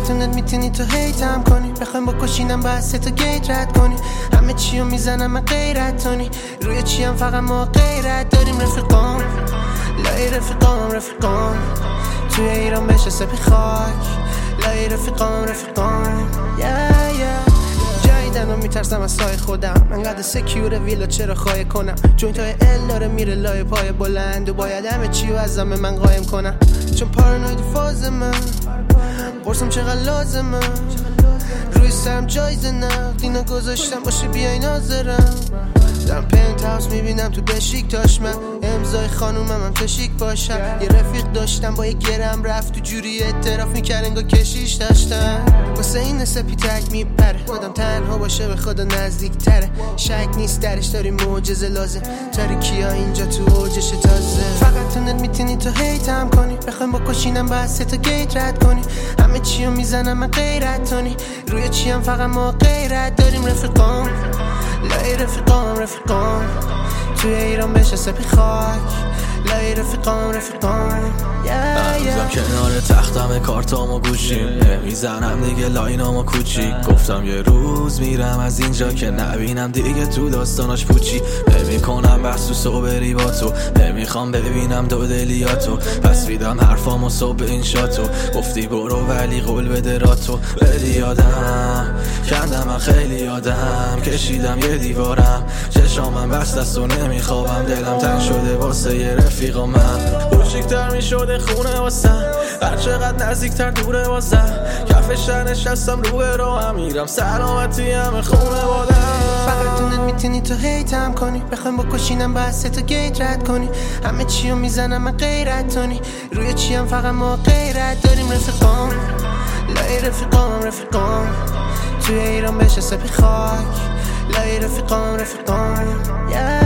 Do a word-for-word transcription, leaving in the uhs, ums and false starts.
فقط تو میتونی تو هیتم کنی، بخوایم بکشینم باید سه تا گیت رد کنی، همه چیو میزنم من غیرت تونی، روی چیم فقط ما غیرت داریم. رفیقام لای رفیقام رفیقام توی ایران بشه سپی خاک، لای رفیقام رفیقام yeah, yeah. جاییدن و میترسم از سای خودم، انقدر سکیور ویلا چرا خواهی کنم، جوینت های ال داره میره لای پای بلند و باید همه چیو از همه من قایم کنم، چون پارانوید فاز من قرصم چقدر لازمه، روی سرم جایزه نه دینا گذاشتم باشه بیای ناظرم، دارم پنت هاوس میبینم تو بشیکتاش، من امضای خانومم هم تشیک باشم، یه رفیق داشتم با یه گرم رفت تو جوری اعتراف میکرد انگار کشیش داشتم، واسه این سپی تک میپره آدم تنها باشه به خدا نزدیک تره، شک نیست درش داری معجزه لازم، تاریکیا اینجا تو اوجش تازه، فقط تو میتونی تو هیتم کنی، بخوایم بکشینم باید سه تا گیت رد کنی، همه چیو میزنم من غیرت تونی، روی چیم فقط ما غیرت داریم. رفیقام لای رفیقام رفیقام توی ایران بشه سپی خاک، لای رفیقام رفیقام هنوزم کنار تختم کارتام و گوشیم، میزنم دیگه لاینام و کوچیک، گفتم یه روز میرم از اینجا که نبینم دیگه تو داستاناش پوچی، نمیکنم بس تو صبری با تو، نمیخوام ببینم دو دلیاتو، پس ویدم حرفامو صبح این شاتو، گفتی برو ولی قول بده راتو، بدی یادم کندم من خیلی یادم کشیدم یه دیوارم، چشامم بست است و نمیخوابم، دلم تنگ شده واسه یه رفیقا، من کوچیک‌تر میشده خونه واسم، هر چقدر نزدیکتر دوره واسم، کف شهر نشستم رو به راهم میرم سلامتی همه خونه بادم، فقط تو میتونی تو هیتم کنی، بخوایم بکشینم باید سه تا گیت رد کنی، همه چیو میزنم من غیرت تونی، روی چیم فقط ما غیرت داریم. رفیقام لای رفیقام رفیقام توی ایران بشه سپی خاک، لای رفیقام رفیقام yeah.